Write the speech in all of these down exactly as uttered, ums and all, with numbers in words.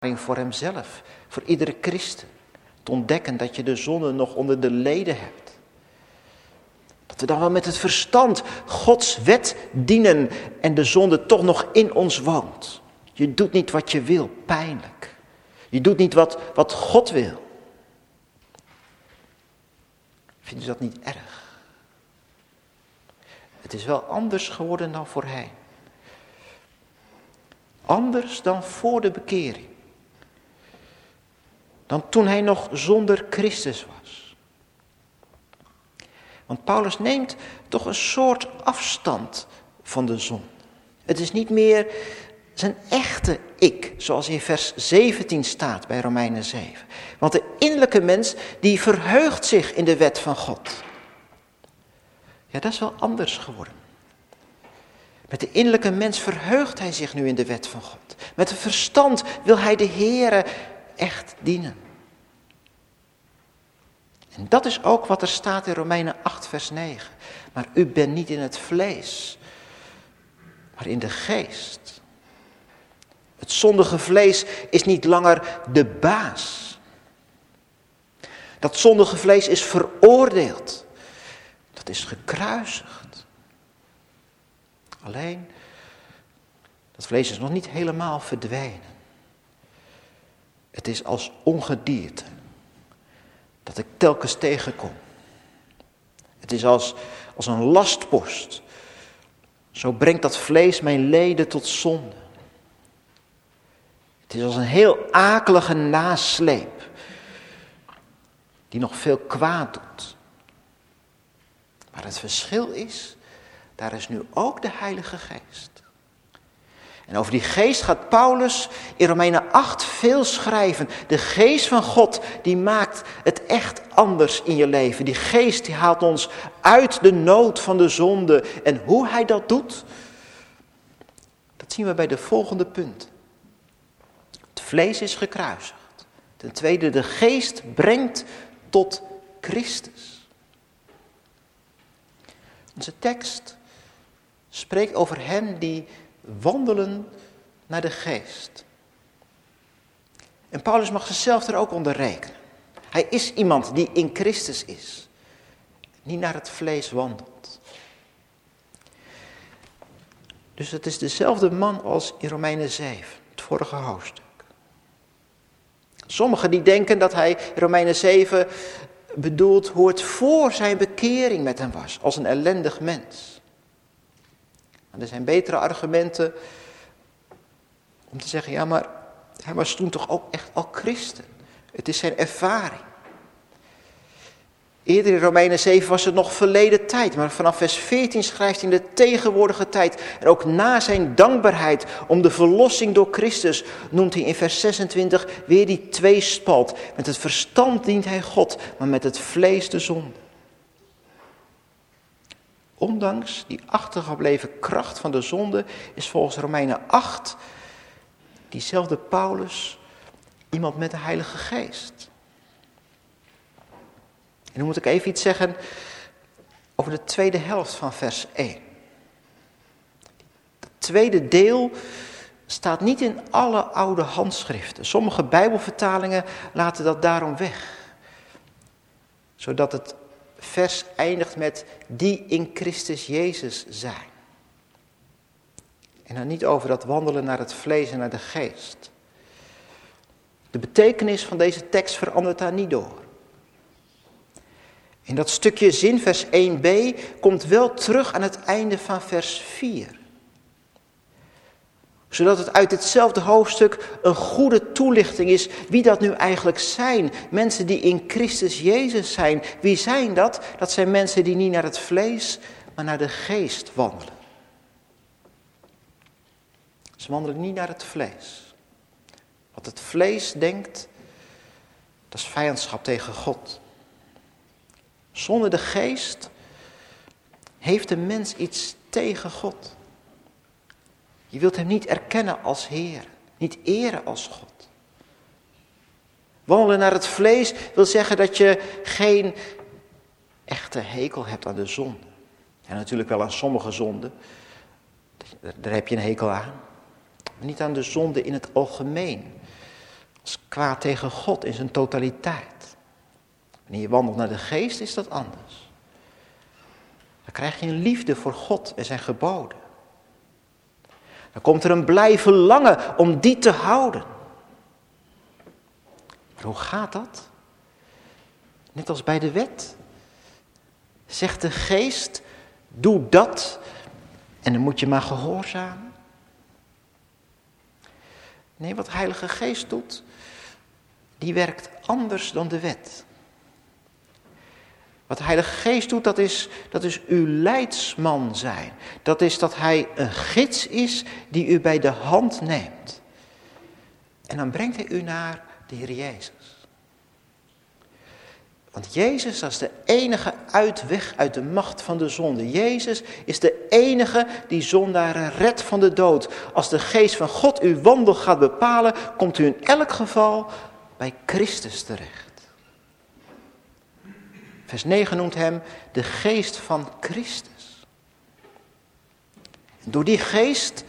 voor hemzelf, voor iedere christen. Te ontdekken dat je de zonde nog onder de leden hebt. Dat we dan wel met het verstand Gods wet dienen en de zonde toch nog in ons woont. Je doet niet wat je wil, pijnlijk. Je doet niet wat, wat God wil. Vindt u dat niet erg? Het is wel anders geworden dan voorheen. Anders dan voor de bekering. Dan toen hij nog zonder Christus was. Want Paulus neemt toch een soort afstand van de zonde. Het is niet meer zijn echte ik, zoals in vers zeventien staat bij Romeinen zeven. Want de innerlijke mens, die verheugt zich in de wet van God. Ja, dat is wel anders geworden. Met de innerlijke mens verheugt hij zich nu in de wet van God. Met het verstand wil hij de Heere echt dienen. En dat is ook wat er staat in Romeinen acht vers negen. Maar u bent niet in het vlees, maar in de geest. Het zondige vlees is niet langer de baas. Dat zondige vlees is veroordeeld. Dat is gekruisigd. Alleen, dat vlees is nog niet helemaal verdwenen. Het is als ongedierte dat ik telkens tegenkom. Het is als, als een lastpost. Zo brengt dat vlees mijn leden tot zonde. Het is als een heel akelige nasleep die nog veel kwaad doet. Maar het verschil is, daar is nu ook de Heilige Geest. En over die geest gaat Paulus in Romeinen acht veel schrijven. De geest van God, die maakt het echt anders in je leven. Die geest die haalt ons uit de nood van de zonde. En hoe hij dat doet, dat zien we bij de volgende punt. Het vlees is gekruisigd. Ten tweede, de geest brengt tot Christus. Onze tekst spreekt over hen die wandelen naar de geest. En Paulus mag zichzelf er ook onder rekenen. Hij is iemand die in Christus is. Niet naar het vlees wandelt. Dus het is dezelfde man als in Romeinen zeven, het vorige hoofdstuk. Sommigen die denken dat hij in Romeinen zeven bedoelt hoe het voor zijn bekering met hem was, als een ellendig mens. Er zijn betere argumenten om te zeggen, ja maar hij was toen toch ook echt al christen. Het is zijn ervaring. Eerder in Romeinen zeven was het nog verleden tijd, maar vanaf vers veertien schrijft hij in de tegenwoordige tijd. En ook na zijn dankbaarheid om de verlossing door Christus noemt hij in vers zesentwintig weer die tweespalt. Met het verstand dient hij God, maar met het vlees de zonde. Ondanks die achtergebleven kracht van de zonde is volgens Romeinen acht diezelfde Paulus iemand met de Heilige Geest. En dan moet ik even iets zeggen over de tweede helft van vers één. Het tweede deel staat niet in alle oude handschriften. Sommige Bijbelvertalingen laten dat daarom weg. Zodat het vers eindigt met die in Christus Jezus zijn. En dan niet over dat wandelen naar het vlees en naar de geest. De betekenis van deze tekst verandert daar niet door. En dat stukje zin, vers één b, komt wel terug aan het einde van vers vier. Zodat het uit hetzelfde hoofdstuk een goede toelichting is wie dat nu eigenlijk zijn. Mensen die in Christus Jezus zijn. Wie zijn dat? Dat zijn mensen die niet naar het vlees, maar naar de geest wandelen. Ze wandelen niet naar het vlees. Wat het vlees denkt, dat is vijandschap tegen God. Zonder de geest heeft de mens iets tegen God. Je wilt hem niet erkennen als Heer, niet eren als God. Wandelen naar het vlees wil zeggen dat je geen echte hekel hebt aan de zonde. En natuurlijk wel aan sommige zonden, daar heb je een hekel aan. Maar niet aan de zonde in het algemeen. Als kwaad tegen God in zijn totaliteit. Wanneer je wandelt naar de geest is dat anders. Dan krijg je een liefde voor God en zijn geboden. Dan komt er een blij verlangen om die te houden. Maar hoe gaat dat? Net als bij de wet. Zegt de geest, doe dat en dan moet je maar gehoorzamen. Nee, wat de Heilige Geest doet, die werkt anders dan de wet. Wat de Heilige Geest doet, dat is, dat is uw leidsman zijn. Dat is dat hij een gids is die u bij de hand neemt. En dan brengt hij u naar de Heer Jezus. Want Jezus, dat is de enige uitweg uit de macht van de zonde. Jezus is de enige die zondaren redt van de dood. Als de geest van God uw wandel gaat bepalen, komt u in elk geval bij Christus terecht. Vers negen noemt hem de geest van Christus. En door die geest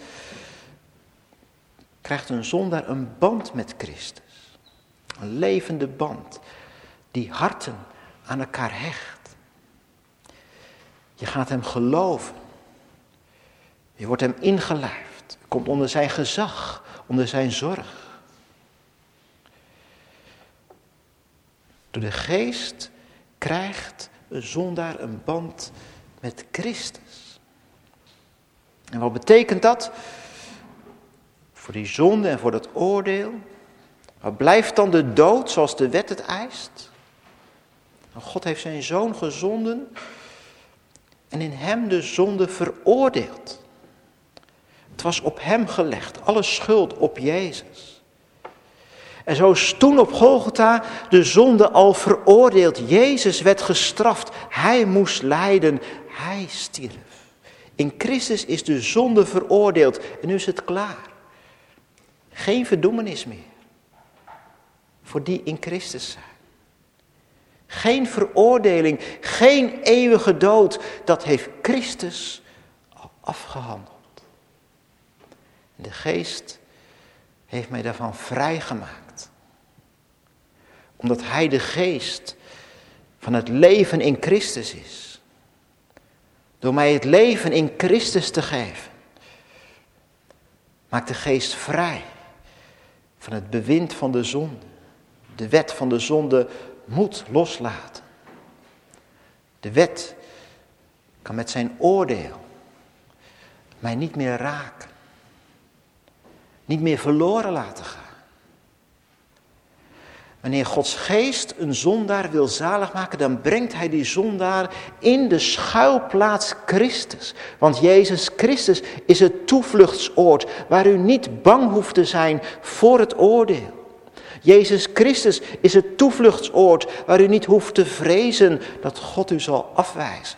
krijgt een zondaar een band met Christus. Een levende band. Die harten aan elkaar hecht. Je gaat hem geloven. Je wordt hem ingelijfd. Je komt onder zijn gezag, onder zijn zorg. Door de geest krijgt een zondaar een band met Christus. En wat betekent dat? Voor die zonde en voor dat oordeel. Wat blijft dan de dood zoals de wet het eist? God heeft zijn zoon gezonden en in hem de zonde veroordeeld. Het was op hem gelegd, alle schuld op Jezus. En zo is toen op Golgotha de zonde al veroordeeld. Jezus werd gestraft, hij moest lijden, hij stierf. In Christus is de zonde veroordeeld en nu is het klaar. Geen verdoemenis meer voor die in Christus zijn. Geen veroordeling, geen eeuwige dood. Dat heeft Christus al afgehandeld. De geest heeft mij daarvan vrijgemaakt. Omdat hij de geest van het leven in Christus is. Door mij het leven in Christus te geven. Maakt de geest vrij van het bewind van de zonde. De wet van de zonde moet loslaten. De wet kan met zijn oordeel mij niet meer raken. Niet meer verloren laten gaan. Wanneer Gods geest een zondaar wil zalig maken, dan brengt hij die zondaar in de schuilplaats Christus. Want Jezus Christus is het toevluchtsoord waar u niet bang hoeft te zijn voor het oordeel. Jezus Christus is het toevluchtsoord waar u niet hoeft te vrezen dat God u zal afwijzen.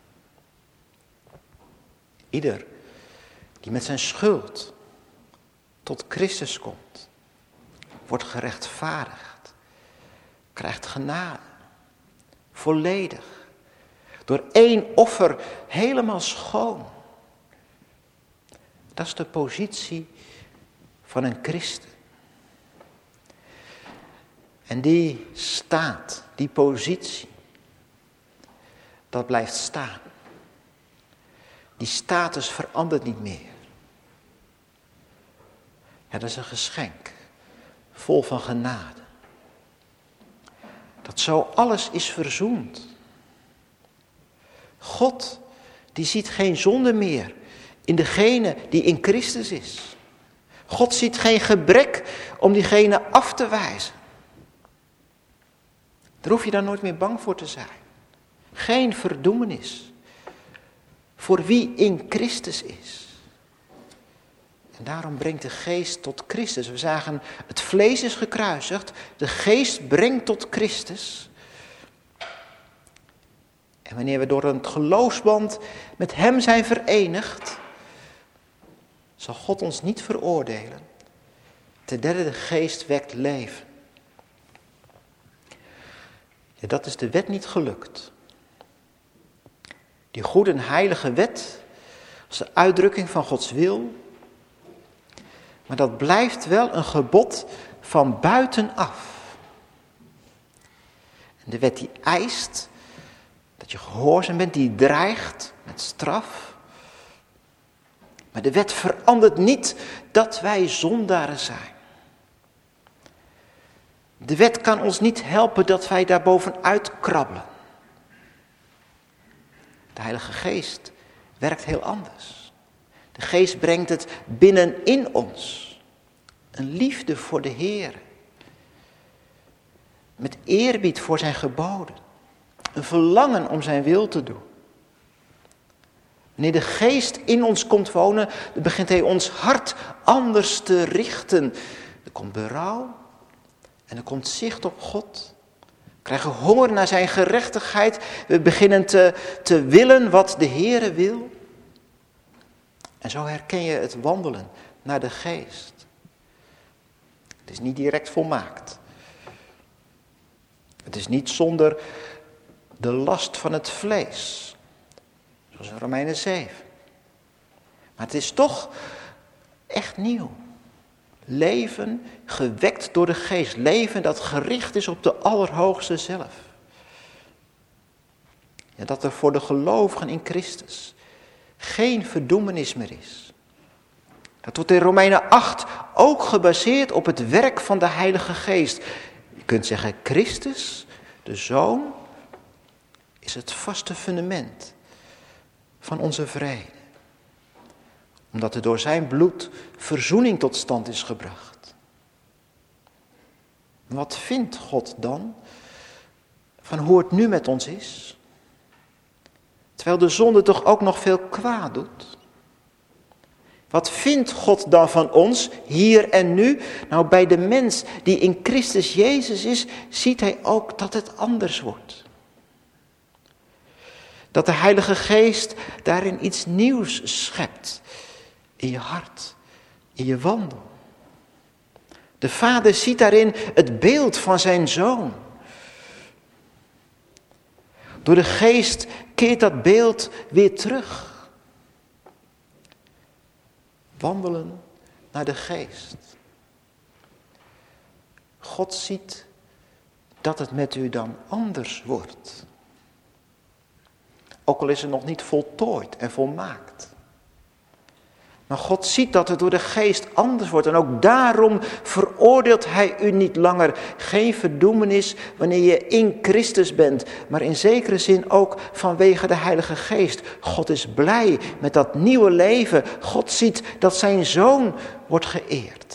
Ieder die met zijn schuld tot Christus komt, wordt gerechtvaardigd, krijgt genade, volledig, door één offer helemaal schoon. Dat is de positie van een christen. En die staat, die positie, dat blijft staan. Die status verandert niet meer. Ja, dat is een geschenk, vol van genade. Dat zo alles is verzoend. God, die ziet geen zonde meer in degene die in Christus is. God ziet geen gebrek om diegene af te wijzen. Daar hoef je dan nooit meer bang voor te zijn. Geen verdoemenis voor wie in Christus is. En daarom brengt de geest tot Christus. We zagen, het vlees is gekruisigd, de geest brengt tot Christus. En wanneer we door een geloofsband met hem zijn verenigd, zal God ons niet veroordelen. Ten derde, de geest wekt leven. Ja, dat is de wet niet gelukt. Die goede en heilige wet als de uitdrukking van Gods wil. Maar dat blijft wel een gebod van buitenaf. En de wet die eist dat je gehoorzaam bent, die dreigt met straf. Maar de wet verandert niet dat wij zondaren zijn. De wet kan ons niet helpen dat wij daar bovenuit krabbelen. De Heilige Geest werkt heel anders. De Geest brengt het binnenin ons. Een liefde voor de Heer. Met eerbied voor zijn geboden. Een verlangen om zijn wil te doen. Wanneer de Geest in ons komt wonen, dan begint hij ons hart anders te richten. Er komt berouw en er komt zicht op God. We krijgen honger naar zijn gerechtigheid. We beginnen te, te willen wat de Heere wil. En zo herken je het wandelen naar de Geest. Het is niet direct volmaakt. Het is niet zonder de last van het vlees. Zoals in Romeinen zeven. Maar het is toch echt nieuw. Leven gewekt door de Geest. Leven dat gericht is op de Allerhoogste zelf. Ja, dat er voor de gelovigen in Christus geen verdoemenis meer is. Dat wordt in Romeinen acht ook gebaseerd op het werk van de Heilige Geest. Je kunt zeggen, Christus, de Zoon, is het vaste fundament van onze vrede. Omdat er door zijn bloed verzoening tot stand is gebracht. Wat vindt God dan van hoe het nu met ons is? Terwijl de zonde toch ook nog veel kwaad doet. Wat vindt God dan van ons, hier en nu? Nou, bij de mens die in Christus Jezus is, ziet hij ook dat het anders wordt. Dat de Heilige Geest daarin iets nieuws schept. In je hart, in je wandel. De Vader ziet daarin het beeld van zijn Zoon. Door de Geest keert dat beeld weer terug. Wandelen naar de Geest. God ziet dat het met u dan anders wordt. Ook al is het nog niet voltooid en volmaakt. Maar God ziet dat het door de Geest anders wordt. En ook daarom veroordeelt hij u niet langer. Geen verdoemenis wanneer je in Christus bent. Maar in zekere zin ook vanwege de Heilige Geest. God is blij met dat nieuwe leven. God ziet dat zijn Zoon wordt geëerd.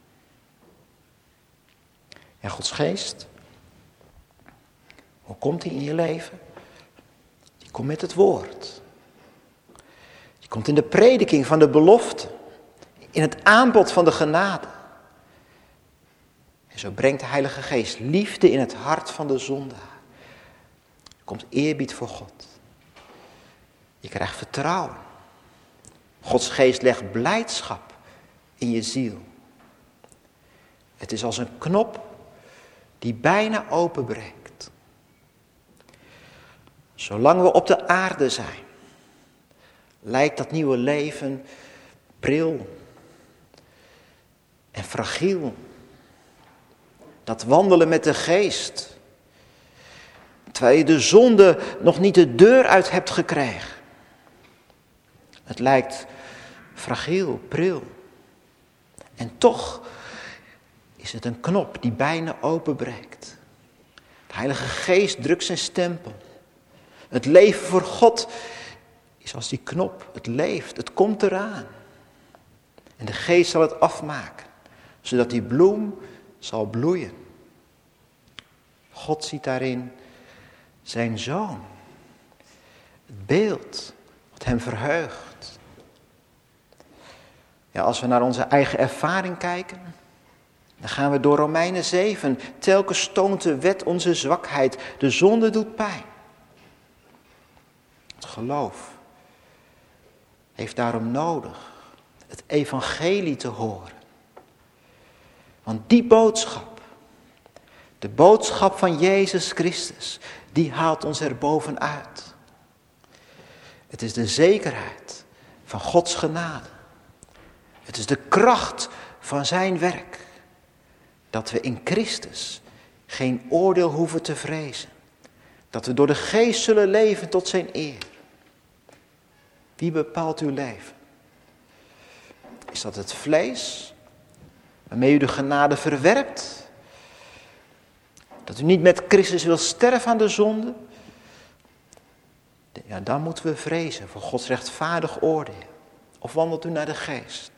En Gods Geest, hoe komt hij in je leven? Die komt met het woord. Je komt in de prediking van de belofte. In het aanbod van de genade. En zo brengt de Heilige Geest liefde in het hart van de zondaar. Er komt eerbied voor God. Je krijgt vertrouwen. Gods Geest legt blijdschap in je ziel. Het is als een knop die bijna openbreekt. Zolang we op de aarde zijn, lijkt dat nieuwe leven pril en fragiel. Dat wandelen met de Geest, terwijl je de zonde nog niet de deur uit hebt gekregen. Het lijkt fragiel, pril. En toch is het een knop die bijna openbreekt. De Heilige Geest drukt zijn stempel. Het leven voor God is als die knop. Het leeft, het komt eraan. En de Geest zal het afmaken, zodat die bloem zal bloeien. God ziet daarin zijn Zoon. Het beeld wat hem verheugt. Ja, als we naar onze eigen ervaring kijken, dan gaan we door Romeinen zeven. Telkens toont de wet onze zwakheid. De zonde doet pijn. Het geloof heeft daarom nodig het evangelie te horen. Want die boodschap, de boodschap van Jezus Christus, die haalt ons er bovenuit. Het is de zekerheid van Gods genade. Het is de kracht van zijn werk. Dat we in Christus geen oordeel hoeven te vrezen. Dat we door de geest zullen leven tot zijn eer. Wie bepaalt uw leven? Is dat het vlees, waarmee u de genade verwerpt? Dat u niet met Christus wil sterven aan de zonde? Ja, dan moeten we vrezen voor Gods rechtvaardig oordeel. Of wandelt u naar de geest?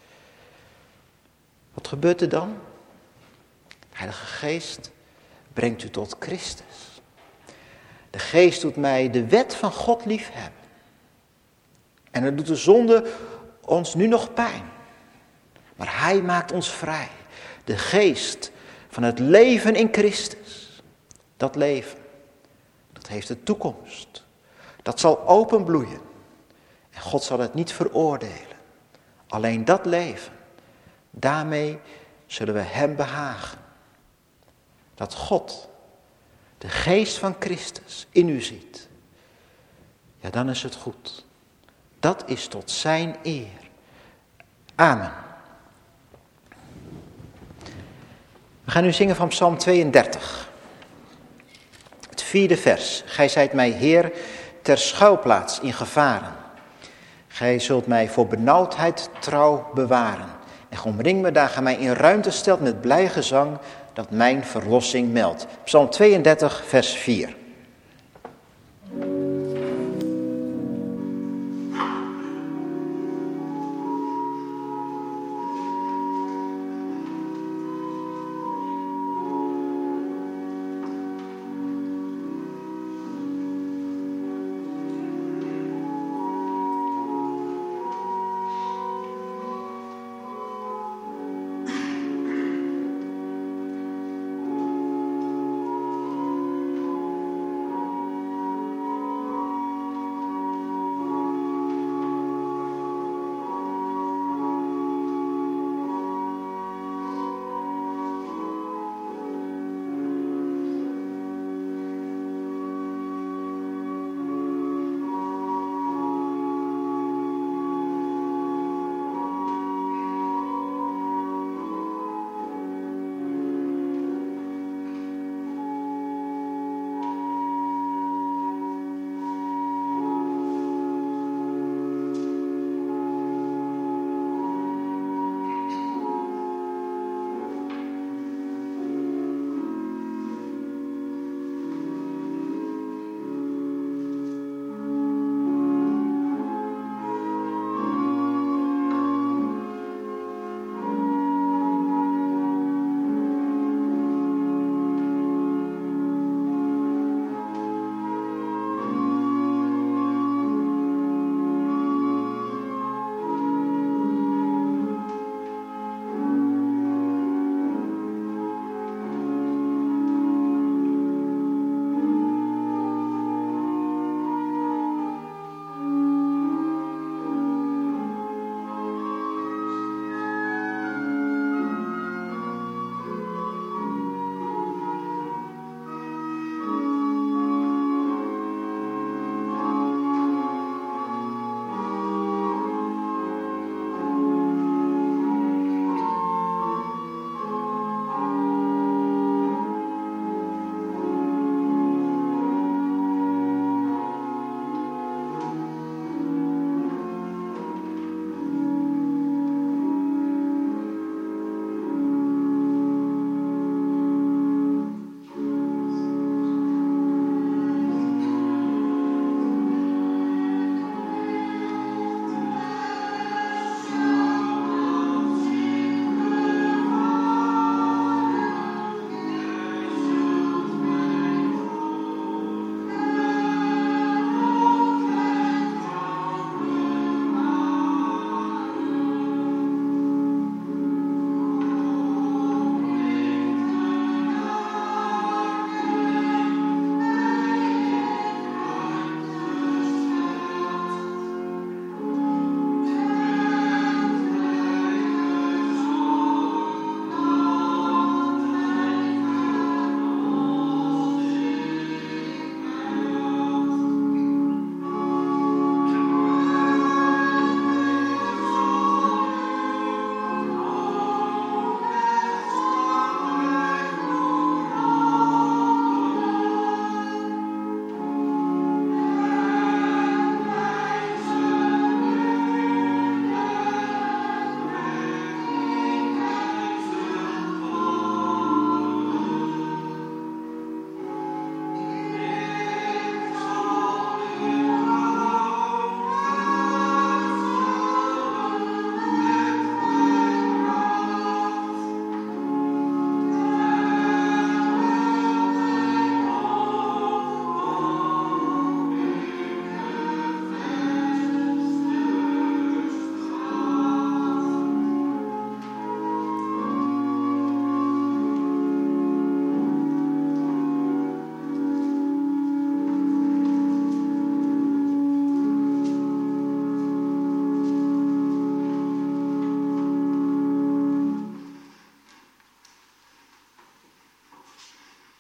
Wat gebeurt er dan? De Heilige Geest brengt u tot Christus. De Geest doet mij de wet van God liefhebben. En dan doet de zonde ons nu nog pijn. Maar Hij maakt ons vrij. De Geest van het leven in Christus. Dat leven, dat heeft de toekomst. Dat zal openbloeien. En God zal het niet veroordelen. Alleen dat leven, daarmee zullen we Hem behagen. Dat God de geest van Christus in u ziet. Ja, dan is het goed. Dat is tot zijn eer. Amen. We gaan nu zingen van Psalm tweeëndertig. Het vierde vers. Gij zijt mij Heer ter schuilplaats in gevaren. Gij zult mij voor benauwdheid trouw bewaren. En omring me daar gij mij in ruimte stelt met blij gezang dat mijn verlossing meldt. Psalm tweeëndertig vers vier.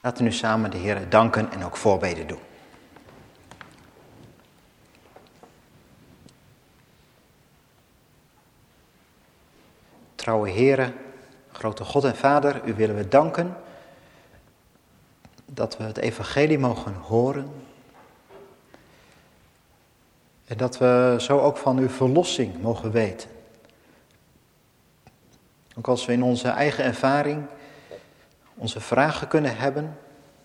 Laten we nu samen de Heer danken en ook voorbeden doen. Trouwe Heere, grote God en Vader, u willen we danken dat we het evangelie mogen horen. En dat we zo ook van uw verlossing mogen weten. Ook als we in onze eigen ervaring onze vragen kunnen hebben.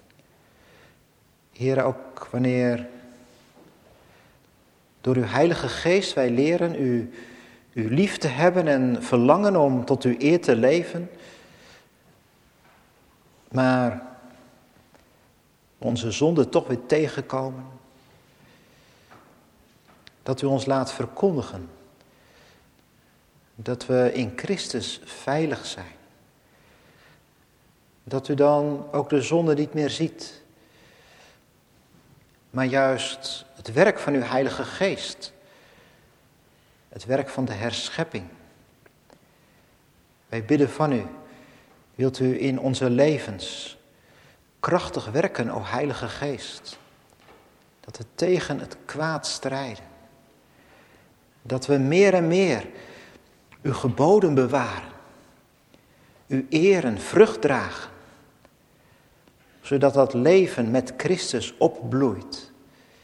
Heere, ook wanneer door uw Heilige Geest wij leren u, u lief te hebben en verlangen om tot uw eer te leven. Maar onze zonden toch weer tegenkomen. Dat u ons laat verkondigen. Dat we in Christus veilig zijn. Dat u dan ook de zonde niet meer ziet. Maar juist het werk van uw Heilige Geest. Het werk van de herschepping. Wij bidden van u. Wilt u in onze levens krachtig werken, o Heilige Geest. Dat we tegen het kwaad strijden. Dat we meer en meer uw geboden bewaren. Uw eren vrucht dragen. Zodat dat leven met Christus opbloeit.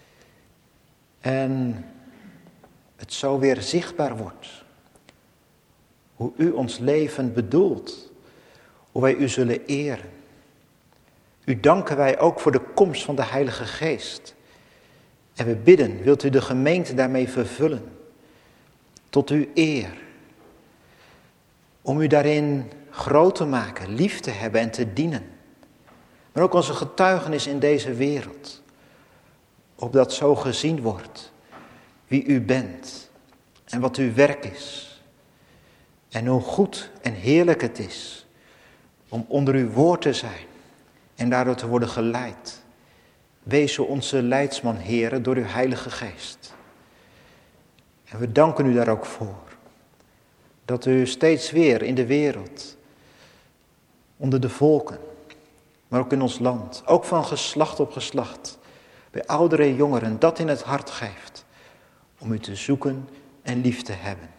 En het zo weer zichtbaar wordt. Hoe u ons leven bedoelt. Hoe wij u zullen eren. U danken wij ook voor de komst van de Heilige Geest. En we bidden, wilt u de gemeente daarmee vervullen. Tot uw eer. Om u daarin groot te maken, lief te hebben en te dienen. Maar ook onze getuigenis in deze wereld. Opdat zo gezien wordt wie u bent. En wat uw werk is. En hoe goed en heerlijk het is om onder uw woord te zijn. En daardoor te worden geleid. Wees u onze leidsman, Heere, door uw Heilige Geest. En we danken u daar ook voor. Dat u steeds weer in de wereld, onder de volken, maar ook in ons land, ook van geslacht op geslacht, bij ouderen en jongeren, dat in het hart geeft. Om u te zoeken en lief te hebben.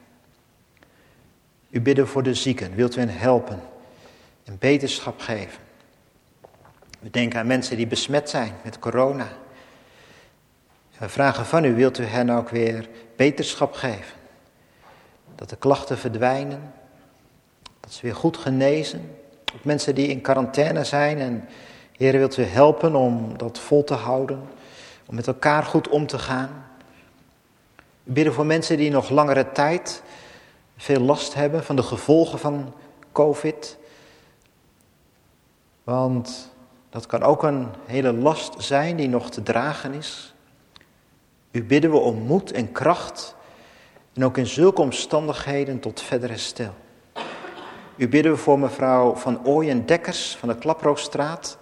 U bidden voor de zieken, wilt u hen helpen en beterschap geven. We denken aan mensen die besmet zijn met corona. En we vragen van u, wilt u hen ook weer beterschap geven? Dat de klachten verdwijnen. Dat ze weer goed genezen. Ook mensen die in quarantaine zijn. En Heer, wilt u helpen om dat vol te houden. Om met elkaar goed om te gaan. We bidden voor mensen die nog langere tijd veel last hebben van de gevolgen van COVID. Want dat kan ook een hele last zijn die nog te dragen is. U bidden we om moed en kracht. En ook in zulke omstandigheden tot verder herstel. U bidden we voor mevrouw Van Ooyen Dekkers van de Klaproosstraat.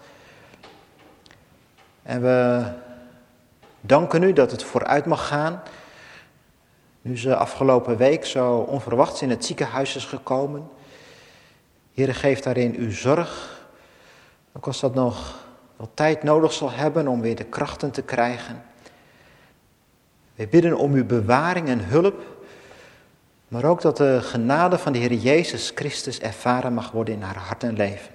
En we danken u dat het vooruit mag gaan. Nu ze afgelopen week zo onverwachts in het ziekenhuis is gekomen. Heere, geef daarin uw zorg. Ook als dat nog wat tijd nodig zal hebben om weer de krachten te krijgen. We bidden om uw bewaring en hulp. Maar ook dat de genade van de Heer Jezus Christus ervaren mag worden in haar hart en leven.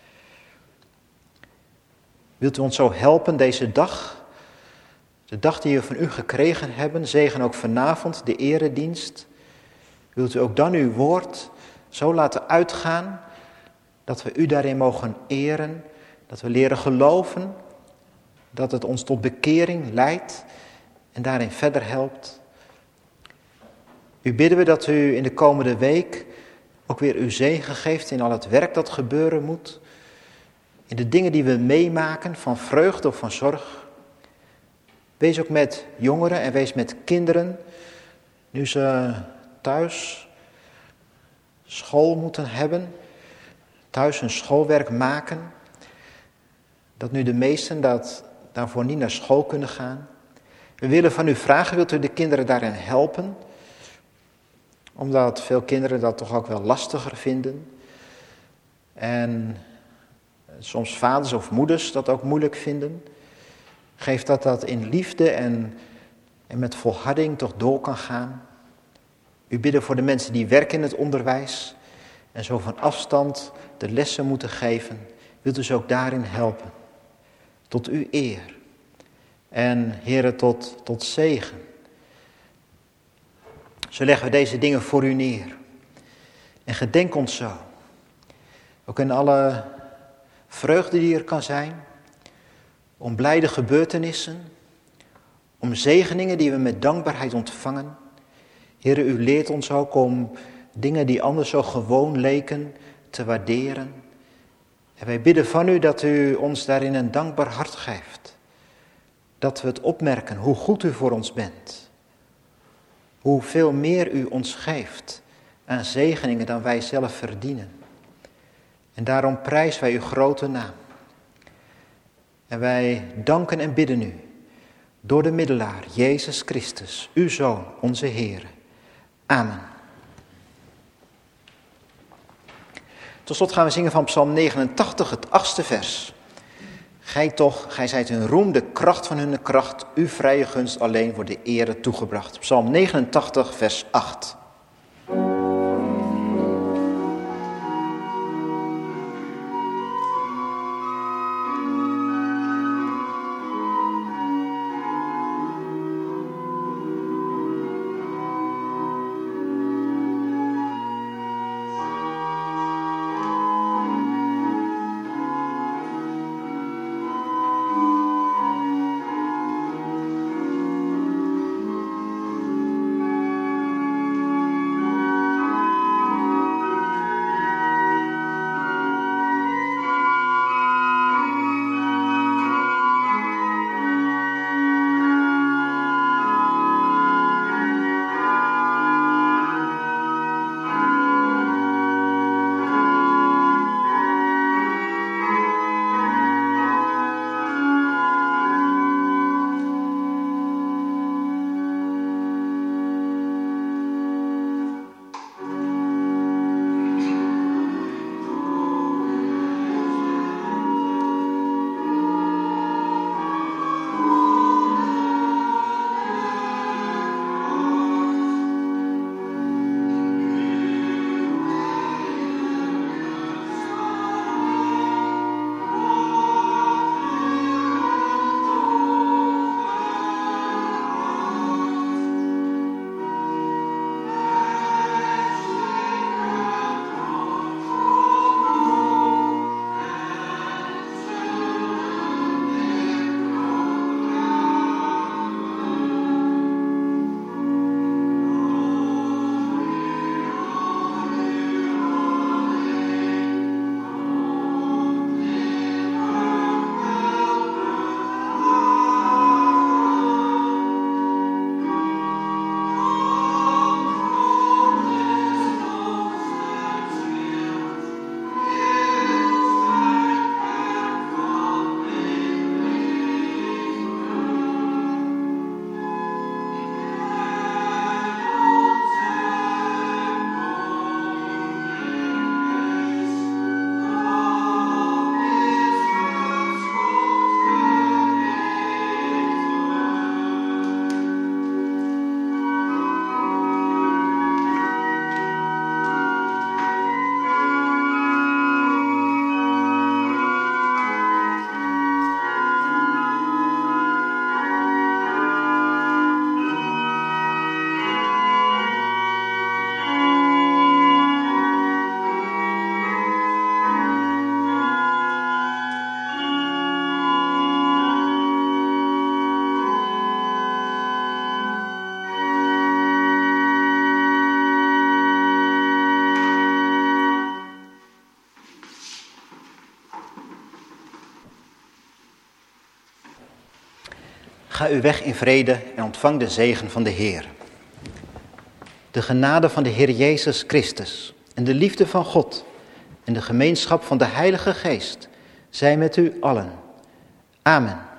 Wilt u ons zo helpen deze dag? De dag die we van u gekregen hebben. Zegen ook vanavond de eredienst. Wilt u ook dan uw woord zo laten uitgaan. Dat we u daarin mogen eren. Dat we leren geloven. Dat het ons tot bekering leidt. En daarin verder helpt. U bidden we dat u in de komende week ook weer uw zegen geeft in al het werk dat gebeuren moet. In de dingen die we meemaken, van vreugde of van zorg. Wees ook met jongeren en wees met kinderen, nu ze thuis school moeten hebben, thuis hun schoolwerk maken. Dat nu de meesten dat daarvoor niet naar school kunnen gaan. We willen van u vragen, wilt u de kinderen daarin helpen? Omdat veel kinderen dat toch ook wel lastiger vinden. En soms vaders of moeders dat ook moeilijk vinden. Geef dat dat in liefde en, en met volharding toch door kan gaan. U bidden voor de mensen die werken in het onderwijs en zo van afstand de lessen moeten geven. Wilt u ze ook daarin helpen. Tot uw eer. En Heere, tot, tot zegen. Zo leggen we deze dingen voor u neer. En gedenk ons zo. Ook in alle vreugde die er kan zijn. Om blijde gebeurtenissen. Om zegeningen die we met dankbaarheid ontvangen. Heere, u leert ons ook om dingen die anders zo gewoon leken te waarderen. En wij bidden van u dat u ons daarin een dankbaar hart geeft. Dat we het opmerken hoe goed u voor ons bent. Hoeveel meer u ons geeft aan zegeningen dan wij zelf verdienen. En daarom prijzen wij uw grote naam. En wij danken en bidden u door de middelaar Jezus Christus, uw Zoon, onze Heer. Amen. Tot slot gaan we zingen van Psalm negenentachtig, het achtste vers. Gij toch, gij zijt hun roem, de kracht van hun kracht, uw vrije gunst alleen wordt de ere toegebracht. Psalm negenentachtig, vers acht. Ga uw weg in vrede en ontvang de zegen van de Heer. De genade van de Heer Jezus Christus en de liefde van God en de gemeenschap van de Heilige Geest zij met u allen. Amen.